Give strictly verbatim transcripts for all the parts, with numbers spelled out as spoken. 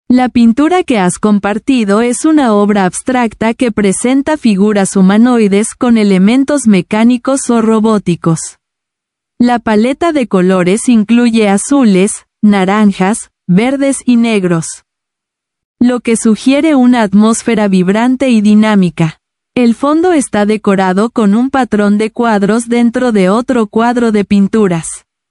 La pintura que has compartido es una obra abstracta que presenta figuras humanoides con elementos mecánicos o robóticos. La paleta de colores incluye azules, naranjas, verdes y negros, lo que sugiere una atmósfera vibrante y dinámica. El fondo está decorado con un patrón de cuadros dentro de otro cuadro de pinturas,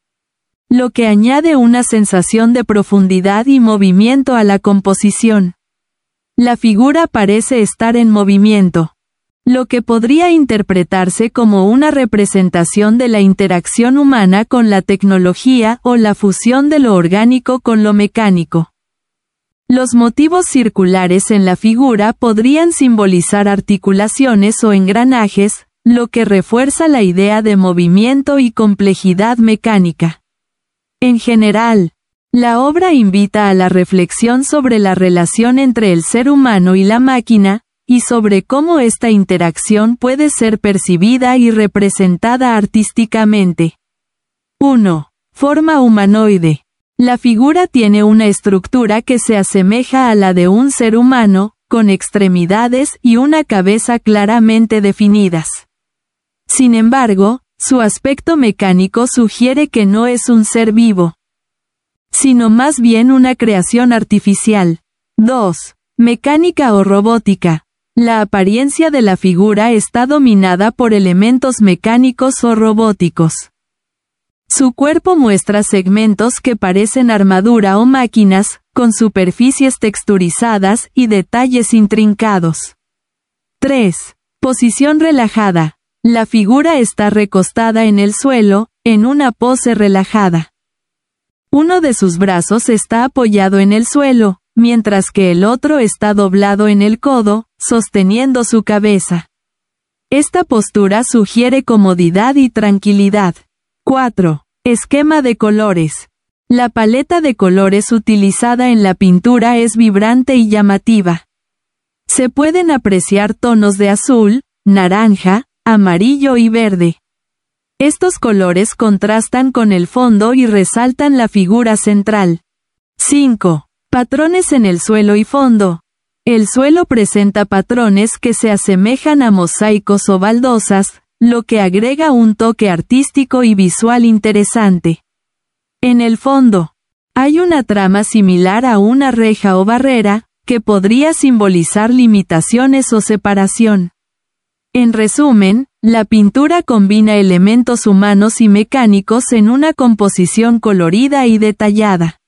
lo que añade una sensación de profundidad y movimiento a la composición. La figura parece estar en movimiento, lo que podría interpretarse como una representación de la interacción humana con la tecnología o la fusión de lo orgánico con lo mecánico. Los motivos circulares en la figura podrían simbolizar articulaciones o engranajes, lo que refuerza la idea de movimiento y complejidad mecánica. En general, la obra invita a la reflexión sobre la relación entre el ser humano y la máquina, y sobre cómo esta interacción puede ser percibida y representada artísticamente. uno. Forma humanoide. La figura tiene una estructura que se asemeja a la de un ser humano, con extremidades y una cabeza claramente definidas. Sin embargo, su aspecto mecánico sugiere que no es un ser vivo, sino más bien una creación artificial. dos. Mecánica o robótica. La apariencia de la figura está dominada por elementos mecánicos o robóticos. Su cuerpo muestra segmentos que parecen armadura o máquinas, con superficies texturizadas y detalles intrincados. tres. Posición relajada. La figura está recostada en el suelo, en una pose relajada. Uno de sus brazos está apoyado en el suelo, mientras que el otro está doblado en el codo, sosteniendo su cabeza. Esta postura sugiere comodidad y tranquilidad. cuatro. Esquema de colores. La paleta de colores utilizada en la pintura es vibrante y llamativa. Se pueden apreciar tonos de azul, naranja, amarillo y verde. Estos colores contrastan con el fondo y resaltan la figura central. cinco. Patrones en el suelo y fondo. El suelo presenta patrones que se asemejan a mosaicos o baldosas, lo que agrega un toque artístico y visual interesante. En el fondo, hay una trama similar a una reja o barrera, que podría simbolizar limitaciones o separación. En resumen, la pintura combina elementos humanos y mecánicos en una composición colorida y detallada.